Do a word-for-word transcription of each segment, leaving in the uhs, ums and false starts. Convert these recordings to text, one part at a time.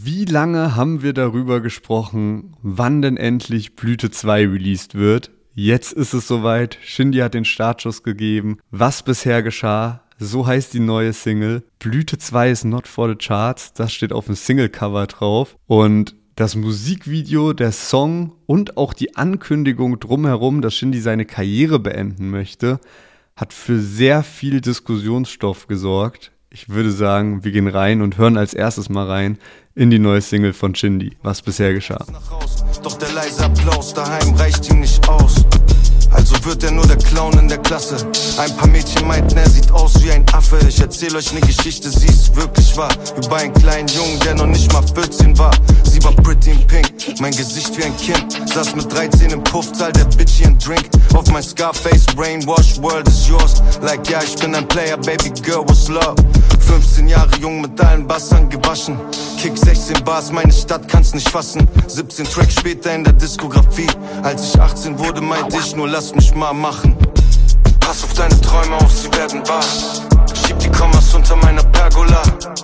Wie lange haben wir darüber gesprochen, wann denn endlich Blüte zwei released wird? Jetzt ist es soweit, Shindy hat den Startschuss gegeben. Was bisher geschah? So heißt die neue Single. Blüte zwei ist not for the charts, das steht auf dem Single-Cover drauf. Und das Musikvideo, der Song und auch die Ankündigung drumherum, dass Shindy seine Karriere beenden möchte, hat für sehr viel Diskussionsstoff gesorgt. Ich würde sagen, wir gehen rein und hören als erstes mal rein in die neue Single von Shindy, was bisher geschah. Doch der leise Applaus daheim reicht ihm nicht aus. Also wird er nur der Clown in der Klasse. Ein paar Mädchen meinten, er sieht aus wie ein Affe. Ich erzähl euch ne Geschichte, sie ist wirklich wahr. Über einen kleinen Jungen, der noch nicht mal vierzehn war. Sie war pretty in pink, mein Gesicht wie ein Kind. Saß mit dreizehn im Puff, zahl der Bitch ihren Drink. Auf mein Scarface, brainwash, world is yours. Like, ja, ich bin ein Player, baby girl, what's love? fünfzehn Jahre jung mit allen Bassern gewaschen. Kick sechzehn Bars, meine Stadt kann's nicht fassen. siebzehn Tracks später in der Diskografie. Als ich achtzehn wurde, meinte ich nur, lass mich mal machen. Pass auf deine Träume auf, sie werden wahr. Schieb die Kommas unter meiner Pergola.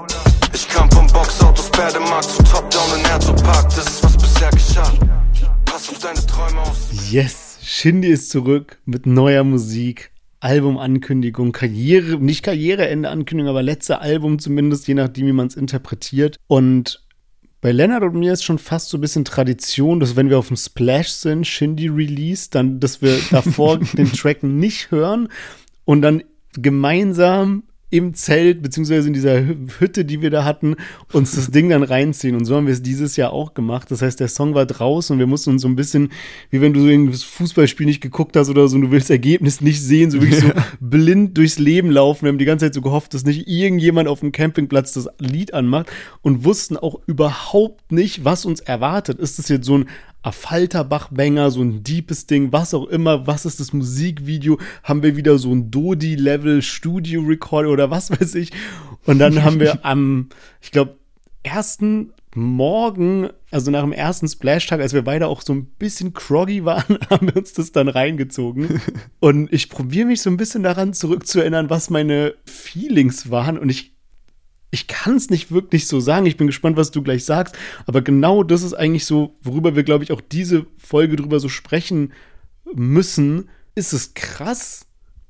Ich kam vom Boxout aus Pferdemarkt zu Top-Down in Herzopark. Das ist, was bisher geschah. Pass auf deine Träume auf. Yes, Shindy ist zurück mit neuer Musik. Albumankündigung, Karriere, nicht Karriereende-Ankündigung, aber letzte Album zumindest, je nachdem, wie man es interpretiert. Und bei Lennart und mir ist schon fast so ein bisschen Tradition, dass wenn wir auf dem Splash sind, Shindy Release, dann, dass wir davor den Track nicht hören und dann gemeinsam im Zelt, beziehungsweise in dieser Hütte, die wir da hatten, uns das Ding dann reinziehen. Und so haben wir es dieses Jahr auch gemacht. Das heißt, der Song war draußen und wir mussten uns so ein bisschen, wie wenn du so das Fußballspiel nicht geguckt hast oder so, und du willst das Ergebnis nicht sehen, so wirklich so blind durchs Leben laufen. Wir haben die ganze Zeit so gehofft, dass nicht irgendjemand auf dem Campingplatz das Lied anmacht und wussten auch überhaupt nicht, was uns erwartet. Ist das jetzt so ein Falterbach-Banger, so ein deepes Ding, was auch immer, was ist das Musikvideo, haben wir wieder so ein Dodi-Level Studio-Record oder was weiß ich. Und dann haben wir am, ich glaube, ersten Morgen, also nach dem ersten Splash-Tag, als wir beide auch so ein bisschen groggy waren, haben wir uns das dann reingezogen. Und ich probiere mich so ein bisschen daran zurückzuerinnern, was meine Feelings waren. Und ich Ich kann es nicht wirklich so sagen. Ich bin gespannt, was du gleich sagst. Aber genau das ist eigentlich so, worüber wir, glaube ich, auch diese Folge drüber so sprechen müssen. Ist es krass?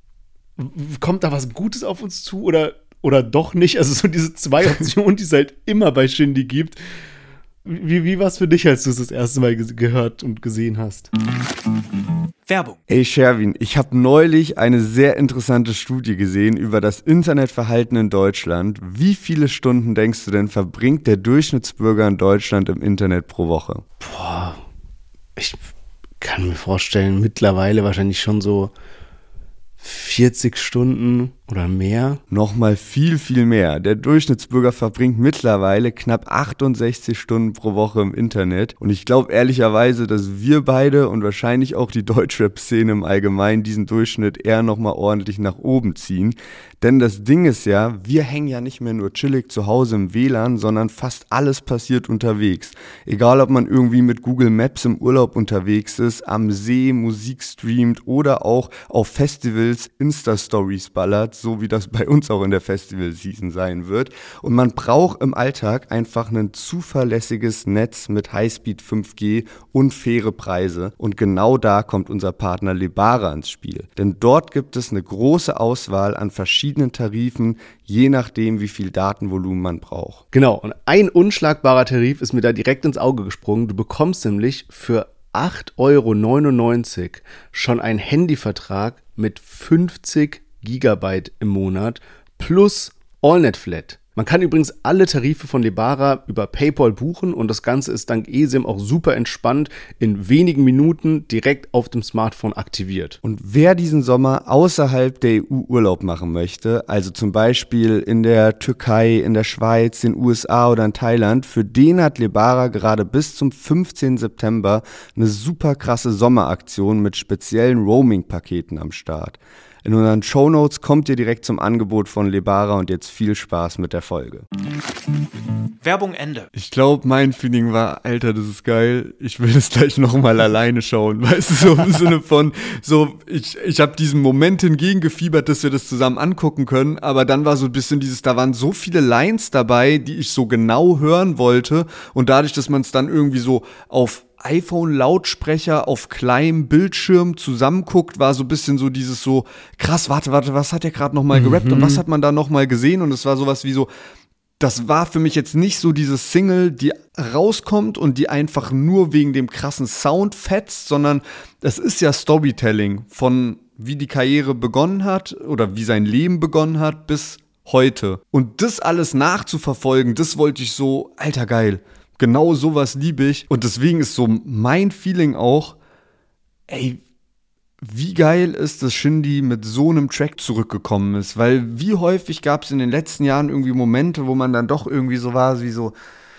Kommt da was Gutes auf uns zu oder, oder doch nicht? Also so diese zwei Optionen, die es halt immer bei Shindy gibt. Wie, wie war es für dich, als du es das erste Mal ge- gehört und gesehen hast? Werbung. Hey Sherwin, ich habe neulich eine sehr interessante Studie gesehen über das Internetverhalten in Deutschland. Wie viele Stunden, denkst du denn, verbringt der Durchschnittsbürger in Deutschland im Internet pro Woche? Boah, ich kann mir vorstellen, mittlerweile wahrscheinlich schon so vierzig Stunden oder mehr. Nochmal viel, viel mehr. Der Durchschnittsbürger verbringt mittlerweile knapp achtundsechzig Stunden pro Woche im Internet. Und ich glaube ehrlicherweise, dass wir beide und wahrscheinlich auch die Deutschrap-Szene im Allgemeinen diesen Durchschnitt eher nochmal ordentlich nach oben ziehen. Denn das Ding ist ja, wir hängen ja nicht mehr nur chillig zu Hause im W L A N, sondern fast alles passiert unterwegs. Egal, ob man irgendwie mit Google Maps im Urlaub unterwegs ist, am See Musik streamt oder auch auf Festivals Insta-Stories ballert, so wie das bei uns auch in der Festival-Season sein wird. Und man braucht im Alltag einfach ein zuverlässiges Netz mit Highspeed fünf G und faire Preise. Und genau da kommt unser Partner Lebara ins Spiel. Denn dort gibt es eine große Auswahl an verschiedenen Tarifen, je nachdem, wie viel Datenvolumen man braucht. Genau, und ein unschlagbarer Tarif ist mir da direkt ins Auge gesprungen. Du bekommst nämlich für acht Euro neunundneunzig schon einen Handyvertrag mit fünfzig Gigabyte im Monat plus AllNet Flat. Man kann übrigens alle Tarife von Lebara über PayPal buchen und das Ganze ist dank eSIM auch super entspannt in wenigen Minuten direkt auf dem Smartphone aktiviert. Und wer diesen Sommer außerhalb der E U Urlaub machen möchte, also zum Beispiel in der Türkei, in der Schweiz, den U S A oder in Thailand, für den hat Lebara gerade bis zum fünfzehnten September eine super krasse Sommeraktion mit speziellen Roaming-Paketen am Start. In unseren Shownotes kommt ihr direkt zum Angebot von Lebara und jetzt viel Spaß mit der Folge. Werbung Ende. Ich glaube, mein Feeling war, Alter, das ist geil, ich will das gleich nochmal alleine schauen, weißt du, so im Sinne von, so, ich, ich habe diesem Moment hingegengefiebert, dass wir das zusammen angucken können, aber dann war so ein bisschen dieses, da waren so viele Lines dabei, die ich so genau hören wollte und dadurch, dass man es dann irgendwie so auf iPhone-Lautsprecher auf kleinem Bildschirm zusammenguckt, war so ein bisschen so dieses so, krass, warte, warte, was hat der gerade nochmal gerappt Mhm. und was hat man da nochmal gesehen und es war sowas wie so, das war für mich jetzt nicht so diese Single, die rauskommt und die einfach nur wegen dem krassen Sound fetzt, sondern es ist ja Storytelling von wie die Karriere begonnen hat oder wie sein Leben begonnen hat bis heute. Und das alles nachzuverfolgen, das wollte ich so, alter geil, genau sowas liebe ich. Und deswegen ist so mein Feeling auch, ey, wie geil ist, dass Shindy mit so einem Track zurückgekommen ist, weil wie häufig gab es in den letzten Jahren irgendwie Momente, wo man dann doch irgendwie so war, wie so,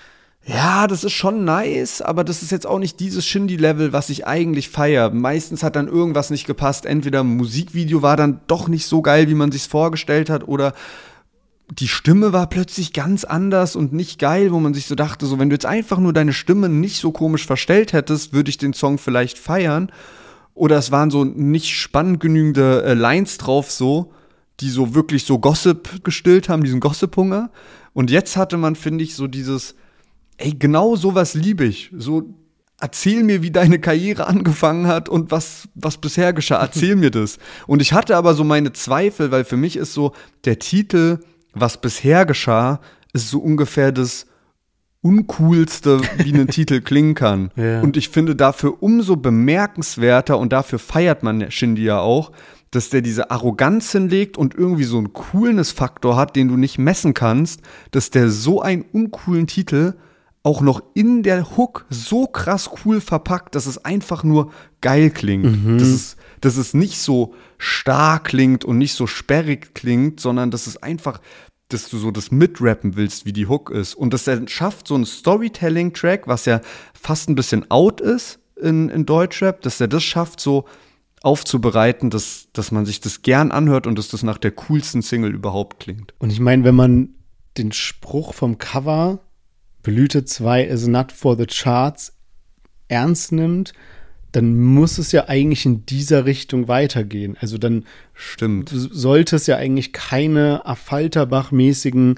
ja, das ist schon nice, aber das ist jetzt auch nicht dieses Shindy-Level, was ich eigentlich feiere. Meistens hat dann irgendwas nicht gepasst, entweder ein Musikvideo war dann doch nicht so geil, wie man sich's vorgestellt hat, oder die Stimme war plötzlich ganz anders und nicht geil, wo man sich so dachte, so wenn du jetzt einfach nur deine Stimme nicht so komisch verstellt hättest, würde ich den Song vielleicht feiern. Oder es waren so nicht spannend genügende äh, Lines drauf, so, die so wirklich so Gossip gestillt haben, diesen Gossip-Hunger. Und jetzt hatte man, finde ich, so dieses, ey, genau sowas liebe ich. So, erzähl mir, wie deine Karriere angefangen hat und was, was bisher geschah. Erzähl mir das. Und ich hatte aber so meine Zweifel, weil für mich ist so, der Titel, was bisher geschah, ist so ungefähr das uncoolste, wie ein Titel klingen kann. Ja. Und ich finde dafür umso bemerkenswerter und dafür feiert man Shindy ja auch, dass der diese Arroganz hinlegt und irgendwie so einen Coolness-Faktor hat, den du nicht messen kannst, dass der so einen uncoolen Titel auch noch in der Hook so krass cool verpackt, dass es einfach nur geil klingt. Mhm. Dass es, dass es nicht so stark klingt und nicht so sperrig klingt, sondern dass es einfach, dass du so das mitrappen willst, wie die Hook ist. Und dass er schafft, so ein Storytelling-Track, was ja fast ein bisschen out ist in, in Deutschrap, dass er das schafft, so aufzubereiten, dass, dass man sich das gern anhört und dass das nach der coolsten Single überhaupt klingt. Und ich meine, wenn man den Spruch vom Cover Blüte zwei is not for the charts ernst nimmt, dann muss es ja eigentlich in dieser Richtung weitergehen. Also dann Stimmt. sollte es ja eigentlich keine Affalterbach-mäßigen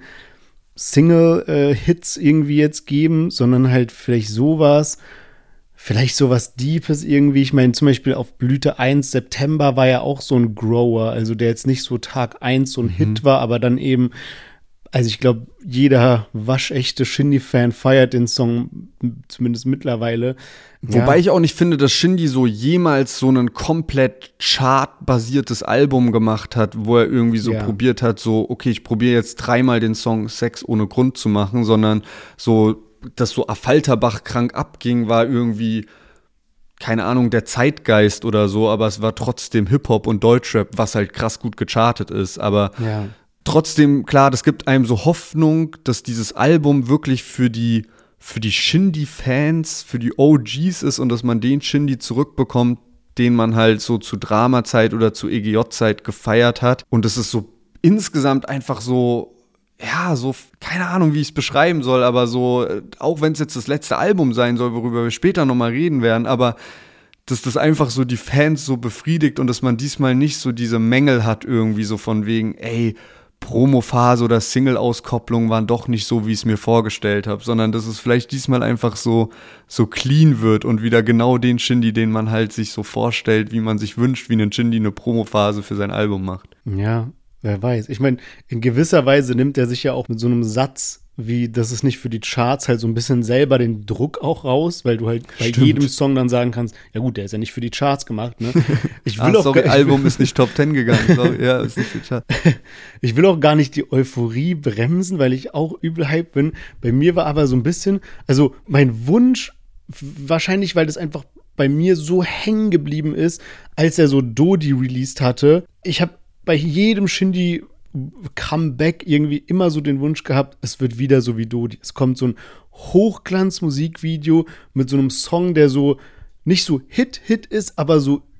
Single-Hits irgendwie jetzt geben, sondern halt vielleicht sowas, vielleicht sowas Deepes irgendwie. Ich meine, zum Beispiel auf Blüte eins September war ja auch so ein Grower, also der jetzt nicht so Tag eins so ein mhm. Hit war, aber dann eben, also ich glaube, jeder waschechte Shindy-Fan feiert den Song, zumindest mittlerweile. Wobei ja. ich auch nicht finde, dass Shindy so jemals so ein komplett chartbasiertes Album gemacht hat, wo er irgendwie so ja. probiert hat, so, okay, ich probiere jetzt dreimal den Song Sex ohne Grund zu machen, sondern so, dass so Affalterbach krank abging, war irgendwie, keine Ahnung, der Zeitgeist oder so, aber es war trotzdem Hip-Hop und Deutschrap, was halt krass gut gechartet ist, aber ja. trotzdem, klar, das gibt einem so Hoffnung, dass dieses Album wirklich für die für die Shindy-Fans, für die O Gs ist und dass man den Shindy zurückbekommt, den man halt so zu Dramazeit oder zu E G J-Zeit gefeiert hat. Und es ist so insgesamt einfach so, ja, so, keine Ahnung, wie ich es beschreiben soll, aber so, auch wenn es jetzt das letzte Album sein soll, worüber wir später nochmal reden werden, aber dass das einfach so die Fans so befriedigt und dass man diesmal nicht so diese Mängel hat irgendwie so von wegen, ey, Promophase oder Single-Auskopplung waren doch nicht so, wie ich es mir vorgestellt habe, sondern dass es vielleicht diesmal einfach so, so clean wird und wieder genau den Shindy, den man halt sich so vorstellt, wie man sich wünscht, wie ein Shindy eine Promophase für sein Album macht. Ja, wer weiß. Ich meine, in gewisser Weise nimmt er sich ja auch mit so einem Satz, wie das ist nicht für die Charts, halt so ein bisschen selber den Druck auch raus, weil du halt bei Stimmt. jedem Song dann sagen kannst, ja gut, der ist ja nicht für die Charts gemacht, ne? Ich will ah, auch sorry, gar, Album ist nicht Top Ten gegangen. Sorry, ja, ist nicht für die Charts. Ich will auch gar nicht die Euphorie bremsen, weil ich auch übel hype bin. Bei mir war aber so ein bisschen, also mein Wunsch, wahrscheinlich, weil das einfach bei mir so hängen geblieben ist, als er so Dodi released hatte. Ich habe bei jedem Shindy Comeback irgendwie immer so den Wunsch gehabt, es wird wieder so wie Dodi. Es kommt so ein Hochglanz-Musikvideo mit so einem Song, der so nicht so Hit-Hit ist, aber so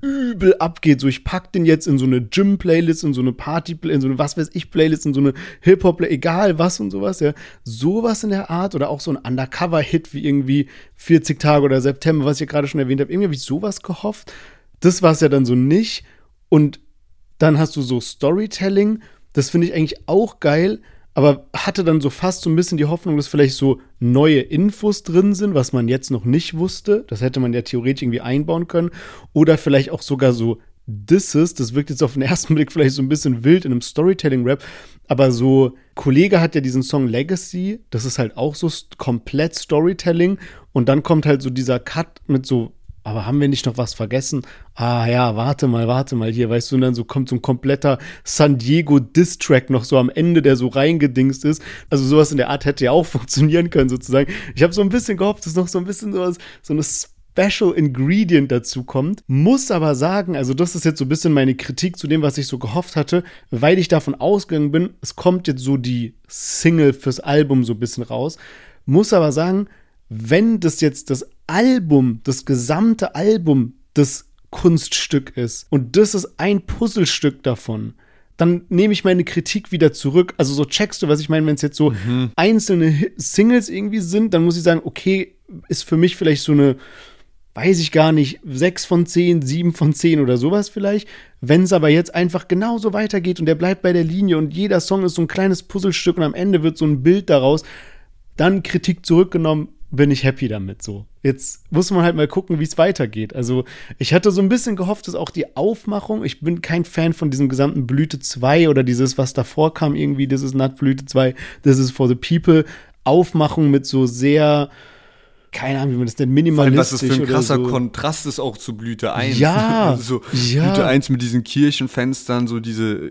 übel abgeht. So, ich pack den jetzt in so eine Gym-Playlist, in so eine Party, in so eine was weiß ich Playlist, in so eine Hip-Hop, egal was und sowas, ja. Sowas in der Art oder auch so ein Undercover-Hit wie irgendwie vierzig Tage oder September, was ich ja gerade schon erwähnt habe. Irgendwie habe ich sowas gehofft. Das war es ja dann so nicht. Und dann hast du so Storytelling. Das finde ich eigentlich auch geil, aber hatte dann so fast so ein bisschen die Hoffnung, dass vielleicht so neue Infos drin sind, was man jetzt noch nicht wusste. Das hätte man ja theoretisch irgendwie einbauen können. Oder vielleicht auch sogar so Disses. Das wirkt jetzt auf den ersten Blick vielleicht so ein bisschen wild in einem Storytelling-Rap. Aber so, Kollege hat ja diesen Song Legacy. Das ist halt auch so st- komplett Storytelling. Und dann kommt halt so dieser Cut mit so, aber haben wir nicht noch was vergessen? Ah ja, warte mal, warte mal hier, weißt du, und dann so kommt so ein kompletter San Diego Diss-Track noch so am Ende, der so reingedingst ist. Also sowas in der Art hätte ja auch funktionieren können sozusagen. Ich habe so ein bisschen gehofft, dass noch so ein bisschen sowas, so eine Special Ingredient dazu kommt. Muss aber sagen, also das ist jetzt so ein bisschen meine Kritik zu dem, was ich so gehofft hatte, weil ich davon ausgegangen bin, es kommt jetzt so die Single fürs Album so ein bisschen raus. Muss aber sagen, wenn das jetzt das Album, das gesamte Album das Kunststück ist und das ist ein Puzzlestück davon, dann nehme ich meine Kritik wieder zurück. Also so checkst du, was ich meine, wenn es jetzt so mhm. einzelne Singles irgendwie sind, dann muss ich sagen, okay, ist für mich vielleicht so eine, weiß ich gar nicht, sechs von zehn, sieben von zehn oder sowas vielleicht. Wenn es aber jetzt einfach genauso weitergeht und der bleibt bei der Linie und jeder Song ist so ein kleines Puzzlestück und am Ende wird so ein Bild daraus, dann Kritik zurückgenommen, bin ich happy damit so. Jetzt muss man halt mal gucken, wie es weitergeht. Also ich hatte so ein bisschen gehofft, dass auch die Aufmachung, ich bin kein Fan von diesem gesamten Blüte zwei oder dieses, was davor kam irgendwie, das ist not Blüte zwei, das ist for the people, Aufmachung mit so sehr, keine Ahnung, wie man das denn, minimalistisch was das für ein krasser so. Kontrast ist auch zu Blüte eins. Ja, also so ja. Blüte eins mit diesen Kirchenfenstern, so diese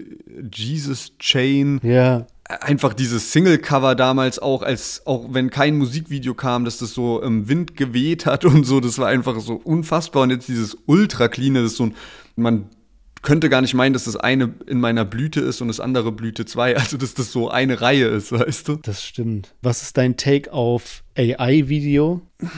Jesus-Chain. Ja. Einfach dieses Single-Cover damals auch, als auch wenn kein Musikvideo kam, dass das so im Wind geweht hat und so, das war einfach so unfassbar. Und jetzt dieses Ultra-Cleane, das ist so ein, man könnte gar nicht meinen, dass das eine in meiner Blüte ist und das andere Blüte zwei, also dass das so eine Reihe ist, weißt du? Das stimmt. Was ist dein Take auf A I-Video?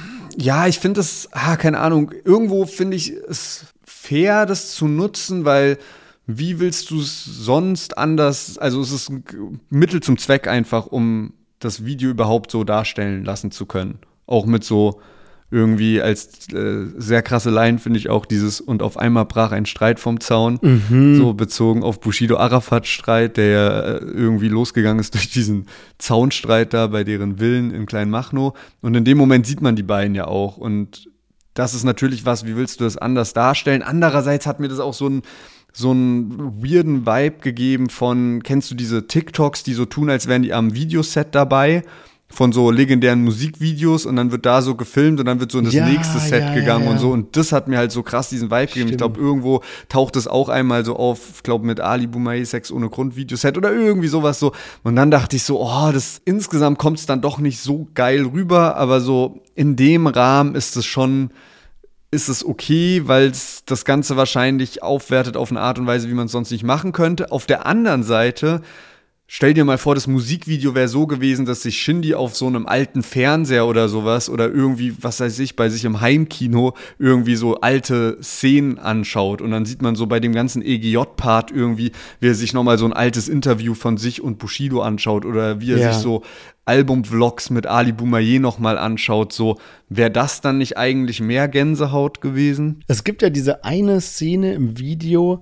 Ja, ich finde das, ah, keine Ahnung, irgendwo finde ich es fair, das zu nutzen, weil wie willst du es sonst anders, also es ist ein Mittel zum Zweck einfach, um das Video überhaupt so darstellen lassen zu können. Auch mit so irgendwie als äh, sehr krasse Line finde ich auch dieses und auf einmal brach ein Streit vom Zaun, mhm. so bezogen auf Bushido-Arafat-Streit, der ja äh, irgendwie losgegangen ist durch diesen Zaunstreit da bei deren Villen in Kleinmachnow. Und in dem Moment sieht man die beiden ja auch und das ist natürlich was, wie willst du das anders darstellen? Andererseits hat mir das auch so ein so einen weirden Vibe gegeben von, kennst du diese TikToks, die so tun, als wären die am Videoset dabei, von so legendären Musikvideos und dann wird da so gefilmt und dann wird so in das ja, nächste Set ja, gegangen ja, ja. und so und das hat mir halt so krass diesen Vibe gegeben. Ich glaube, irgendwo taucht es auch einmal so auf, ich glaube mit Ali Boumaier Sex ohne Grund Videoset oder irgendwie sowas so und dann dachte ich so, oh, das insgesamt kommt es dann doch nicht so geil rüber, aber so in dem Rahmen ist es schon ist es okay, weil es das Ganze wahrscheinlich aufwertet auf eine Art und Weise, wie man es sonst nicht machen könnte. Auf der anderen Seite, stell dir mal vor, das Musikvideo wäre so gewesen, dass sich Shindy auf so einem alten Fernseher oder sowas oder irgendwie, was weiß ich, bei sich im Heimkino irgendwie so alte Szenen anschaut und dann sieht man so bei dem ganzen E G J-Part irgendwie, wie er sich nochmal so ein altes Interview von sich und Bushido anschaut oder wie er ja. sich so Album-Vlogs mit Ali Boumaier nochmal anschaut, so, wäre das dann nicht eigentlich mehr Gänsehaut gewesen? Es gibt ja diese eine Szene im Video,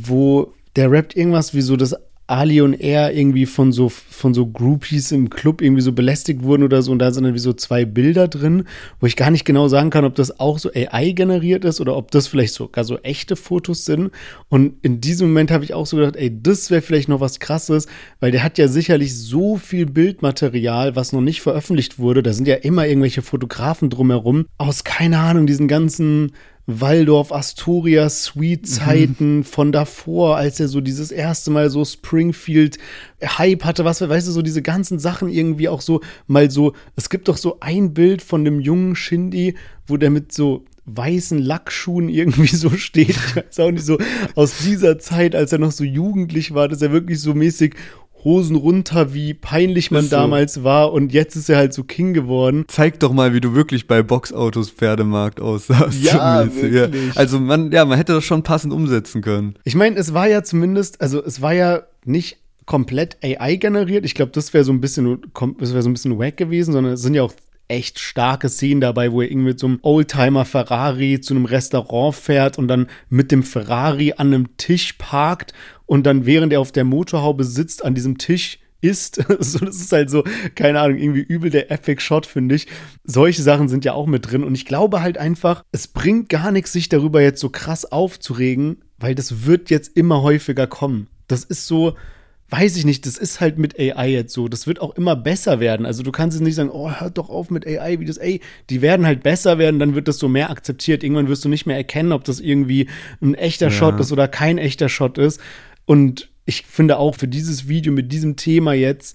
wo der rappt irgendwas wie so, dass Ali und er irgendwie von so, von so Groupies im Club irgendwie so belästigt wurden oder so und da sind dann wie so zwei Bilder drin, wo ich gar nicht genau sagen kann, ob das auch so A I generiert ist oder ob das vielleicht sogar so echte Fotos sind und in diesem Moment habe ich auch so gedacht, ey, das wäre vielleicht noch was Krasses, weil der hat ja sicherlich so viel Bildmaterial, was noch nicht veröffentlicht wurde, da sind ja immer irgendwelche Fotografen drumherum, aus, keine Ahnung, diesen ganzen Waldorf, Astoria, Sweet-Zeiten mhm. von davor, als er so dieses erste Mal so Springfield-Hype hatte, was, weißt du, so diese ganzen Sachen irgendwie auch so mal so, es gibt doch so ein Bild von dem jungen Shindy, wo der mit so weißen Lackschuhen irgendwie so steht, ich weiß auch nicht, so aus dieser Zeit, als er noch so jugendlich war, dass er wirklich so mäßig Hosen runter, wie peinlich man Ist so. damals war und jetzt ist er halt so King geworden. Zeig doch mal, wie du wirklich bei Boxautos Pferdemarkt aussahst. Ja, so mäßig. wirklich. Ja. Also man, ja, man hätte das schon passend umsetzen können. Ich meine, es war ja zumindest, also es war ja nicht komplett A I generiert. Ich glaube, das wäre so ein bisschen, das wäre so ein bisschen wack gewesen, sondern es sind ja auch echt starke Szenen dabei, wo er irgendwie mit so einem Oldtimer Ferrari zu einem Restaurant fährt und dann mit dem Ferrari an einem Tisch parkt und dann, während er auf der Motorhaube sitzt, an diesem Tisch isst. So, das ist halt so, keine Ahnung, irgendwie übel der Epic Shot, finde ich. Solche Sachen sind ja auch mit drin und ich glaube halt einfach, es bringt gar nichts, sich darüber jetzt so krass aufzuregen, weil das wird jetzt immer häufiger kommen. Das ist so, weiß ich nicht, das ist halt mit A I jetzt so. Das wird auch immer besser werden. Also du kannst jetzt nicht sagen, oh, hört doch auf mit A I, wie das, ey, die werden halt besser werden, dann wird das so mehr akzeptiert. Irgendwann wirst du nicht mehr erkennen, ob das irgendwie ein echter ja. Shot ist oder kein echter Shot ist. Und ich finde auch für dieses Video mit diesem Thema jetzt,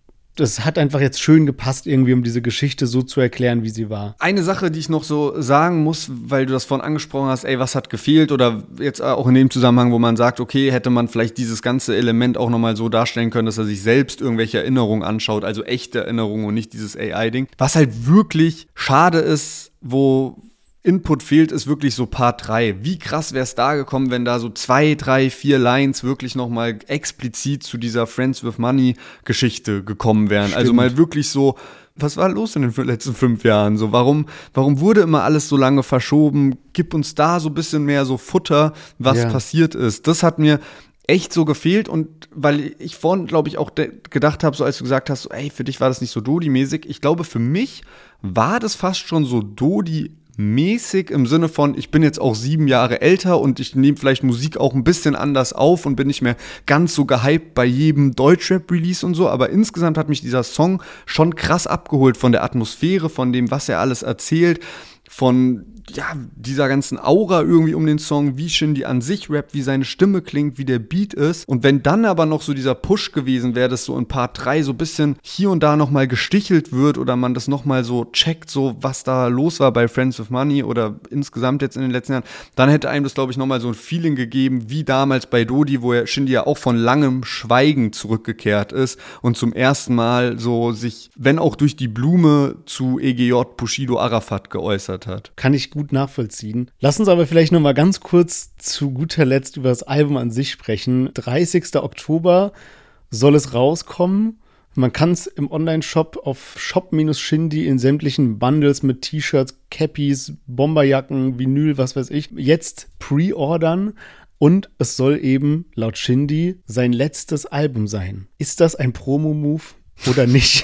das hat einfach jetzt schön gepasst, irgendwie, um diese Geschichte so zu erklären, wie sie war. Eine Sache, die ich noch so sagen muss, weil du das vorhin angesprochen hast, ey, was hat gefehlt? Oder jetzt auch in dem Zusammenhang, wo man sagt, okay, hätte man vielleicht dieses ganze Element auch nochmal so darstellen können, dass er sich selbst irgendwelche Erinnerungen anschaut, also echte Erinnerungen und nicht dieses A I-Ding. Was halt wirklich schade ist, wo Input fehlt, ist wirklich so Part drei. Wie krass wäre es da gekommen, wenn da so zwei, drei, vier Lines wirklich nochmal explizit zu dieser Friends with Money Geschichte gekommen wären. Stimmt. Also mal wirklich so, was war los in den letzten fünf Jahren? So, warum, warum wurde immer alles so lange verschoben? Gib uns da so ein bisschen mehr so Futter, was ja. passiert ist. Das hat mir echt so gefehlt und weil ich vorhin, glaube ich, auch de- gedacht habe, so als du gesagt hast, so, ey, für dich war das nicht so Dodi-mäßig. Ich glaube, für mich war das fast schon so Dodi mäßig im Sinne von, ich bin jetzt auch sieben Jahre älter und ich nehme vielleicht Musik auch ein bisschen anders auf und bin nicht mehr ganz so gehypt bei jedem Deutschrap-Release und so, aber insgesamt hat mich dieser Song schon krass abgeholt von der Atmosphäre, von dem, was er alles erzählt, von ja, dieser ganzen Aura irgendwie um den Song, wie Shindy an sich rappt, wie seine Stimme klingt, wie der Beat ist. Und wenn dann aber noch so dieser Push gewesen wäre, dass so in Part drei so ein bisschen hier und da nochmal gestichelt wird oder man das nochmal so checkt, so was da los war bei Friends with Money oder insgesamt jetzt in den letzten Jahren, dann hätte einem das, glaube ich, nochmal so ein Feeling gegeben, wie damals bei Dodi, wo er Shindy ja auch von langem Schweigen zurückgekehrt ist und zum ersten Mal so sich, wenn auch durch die Blume, zu E G J Bushido Arafat geäußert hat. Kann ich gut nachvollziehen. Lass uns aber vielleicht noch mal ganz kurz zu guter Letzt über das Album an sich sprechen. dreißigster Oktober soll es rauskommen. Man kann es im Online-Shop auf shop-shindy in sämtlichen Bundles mit T-Shirts, Cappies, Bomberjacken, Vinyl, was weiß ich, jetzt pre-ordern. Und es soll eben laut Shindy sein letztes Album sein. Ist das ein Promo-Move? Oder nicht?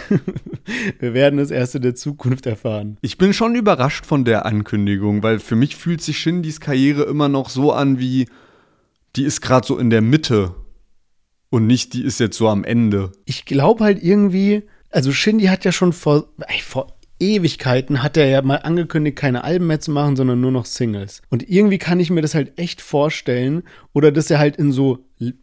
Wir werden es erst in der Zukunft erfahren. Ich bin schon überrascht von der Ankündigung, weil für mich fühlt sich Shindys Karriere immer noch so an wie, die ist gerade so in der Mitte und nicht, die ist jetzt so am Ende. Ich glaube halt irgendwie, also Shindy hat ja schon vor, ey, vor Ewigkeiten hat er ja mal angekündigt, keine Alben mehr zu machen, sondern nur noch Singles. Und irgendwie kann ich mir das halt echt vorstellen, oder dass er halt in so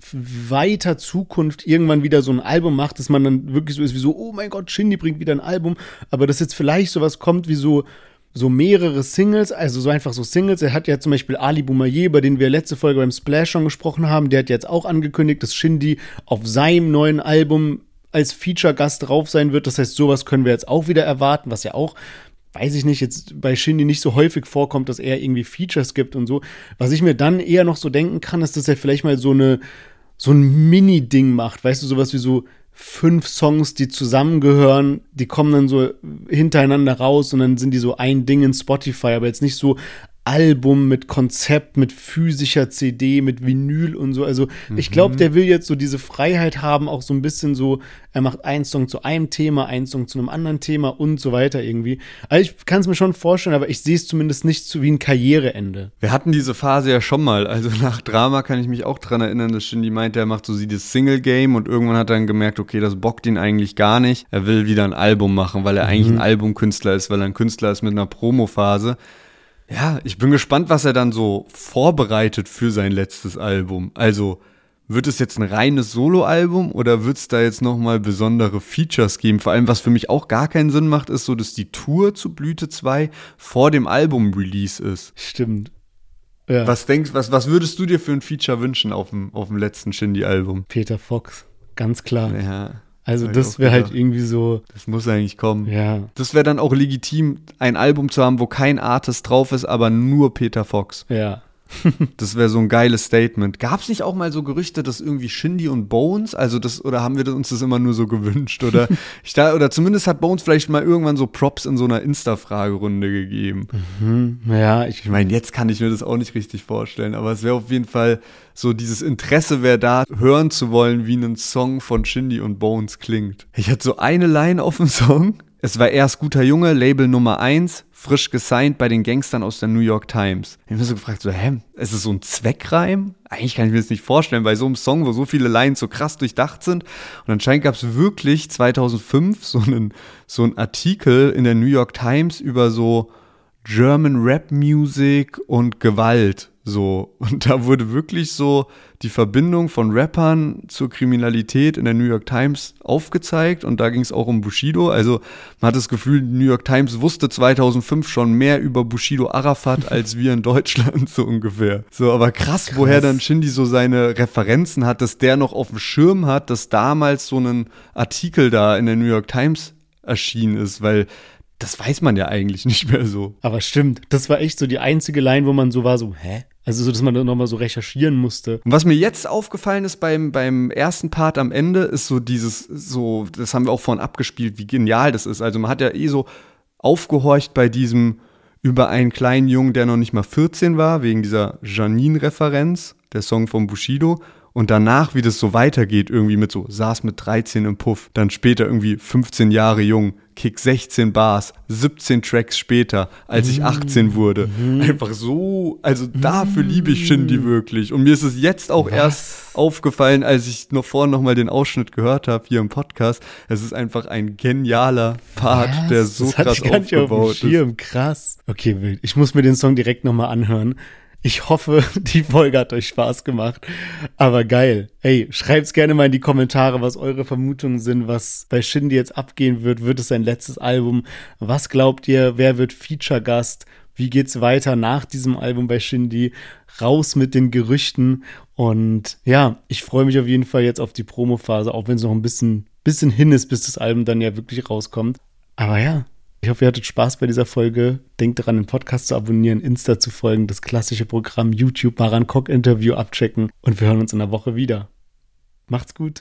weiter Zukunft irgendwann wieder so ein Album macht, dass man dann wirklich so ist wie so, oh mein Gott, Shindy bringt wieder ein Album, aber dass jetzt vielleicht sowas kommt wie so so mehrere Singles, also so einfach so Singles. Er hat ja zum Beispiel Ali Boumaier, über den wir letzte Folge beim Splash schon gesprochen haben, der hat jetzt auch angekündigt, dass Shindy auf seinem neuen Album als Feature-Gast drauf sein wird. Das heißt, sowas können wir jetzt auch wieder erwarten, was ja auch, weiß ich nicht, jetzt bei Shindy nicht so häufig vorkommt, dass er irgendwie Features gibt und so. Was ich mir dann eher noch so denken kann, ist, dass er vielleicht mal so eine so ein Mini-Ding macht, weißt du, sowas wie so fünf Songs, die zusammengehören, die kommen dann so hintereinander raus und dann sind die so ein Ding in Spotify, aber jetzt nicht so Album mit Konzept, mit physischer C D, mit Vinyl und so. Also mhm. ich glaube, der will jetzt so diese Freiheit haben, auch so ein bisschen so, er macht einen Song zu einem Thema, einen Song zu einem anderen Thema und so weiter irgendwie. Also ich kann es mir schon vorstellen, aber ich sehe es zumindest nicht so wie ein Karriereende. Wir hatten diese Phase ja schon mal, also nach Drama kann ich mich auch dran erinnern, dass Shindy meinte, er macht so das Single-Game und irgendwann hat er dann gemerkt, okay, das bockt ihn eigentlich gar nicht. Er will wieder ein Album machen, weil er mhm. eigentlich ein Albumkünstler ist, weil er ein Künstler ist mit einer Promophase. Ja, ich bin gespannt, was er dann so vorbereitet für sein letztes Album. Also, wird es jetzt ein reines Soloalbum oder wird es da jetzt nochmal besondere Features geben? Vor allem, was für mich auch gar keinen Sinn macht, ist so, dass die Tour zu Blüte zwei vor dem Album-Release ist. Stimmt. Ja. Was denkst, was, was würdest du dir für ein Feature wünschen auf dem, auf dem letzten Shindy-Album? Peter Fox. ganz klar. Ja. Also das wäre halt irgendwie so. Das muss eigentlich kommen. Ja. Das wäre dann auch legitim, ein Album zu haben, wo kein Artist drauf ist, aber nur Peter Fox. Ja. Das wäre so ein geiles Statement. Gab es nicht auch mal so Gerüchte, dass irgendwie Shindy und Bones, also das, oder haben wir uns das immer nur so gewünscht? Oder, ich da, oder zumindest hat Bones vielleicht mal irgendwann so Props in so einer Insta-Fragerunde gegeben. Mhm. Ja, ich, Ich meine, jetzt kann ich mir das auch nicht richtig vorstellen, aber es wäre auf jeden Fall so, dieses Interesse wäre da, hören zu wollen, wie ein Song von Shindy und Bones klingt. Ich hatte so eine Line auf dem Song. Es war erst Guter Junge, Label Nummer eins, frisch gesigned bei den Gangstern aus der New York Times. Ich habe mir so gefragt, so, hä, ist es so ein Zweckreim? Eigentlich kann ich mir das nicht vorstellen, bei so einem Song, wo so viele Lines so krass durchdacht sind. Und anscheinend gab es wirklich zweitausendfünf so einen, so einen Artikel in der New York Times über so German Rap Music und Gewalt. So, und da wurde wirklich so die Verbindung von Rappern zur Kriminalität in der New York Times aufgezeigt und da ging es auch um Bushido. Also man hat das Gefühl, die New York Times wusste zweitausendfünf schon mehr über Bushido Arafat als wir in Deutschland, so ungefähr. So, aber krass, krass, woher dann Shindy so seine Referenzen hat, dass der noch auf dem Schirm hat, dass damals so ein Artikel da in der New York Times erschienen ist, weil das weiß man ja eigentlich nicht mehr so. Aber stimmt, das war echt so die einzige Line, wo man so war, so, hä? Also so, dass man dann nochmal so recherchieren musste. Und was mir jetzt aufgefallen ist beim, beim ersten Part am Ende, ist so dieses, so, das haben wir auch vorhin abgespielt, wie genial das ist. Also man hat ja eh so aufgehorcht bei diesem über einen kleinen Jungen, der noch nicht mal vierzehn war, wegen dieser Janine-Referenz, der Song von Bushido. Und danach, wie das so weitergeht, irgendwie mit so, saß mit dreizehn im Puff, dann später irgendwie fünfzehn Jahre jung, Kick sechzehn Bars, siebzehn Tracks später, als ich achtzehn wurde. Mhm. Einfach so, also dafür liebe ich Shindy wirklich. Und mir ist es jetzt auch Was? erst aufgefallen, als ich noch vorhin nochmal den Ausschnitt gehört habe hier im Podcast. Es ist einfach ein genialer Part, Was? der so das krass aufgebaut ist. Auf dem Schirm. Krass. Okay, wild. Ich muss mir den Song direkt nochmal anhören. Ich hoffe, die Folge hat euch Spaß gemacht. Aber geil. Ey, schreibt's gerne mal in die Kommentare, was eure Vermutungen sind, was bei Shindy jetzt abgehen wird. Wird es sein letztes Album? Was glaubt ihr? Wer wird Feature-Gast? Wie geht's weiter nach diesem Album bei Shindy? Raus mit den Gerüchten. Und ja, ich freue mich auf jeden Fall jetzt auf die Promophase, auch wenn es noch ein bisschen, bisschen hin ist, bis das Album dann ja wirklich rauskommt. Aber ja. Ich hoffe, ihr hattet Spaß bei dieser Folge. Denkt daran, den Podcast zu abonnieren, Insta zu folgen, das klassische Programm YouTube, Maran Kock Interview abchecken und wir hören uns in der Woche wieder. Macht's gut.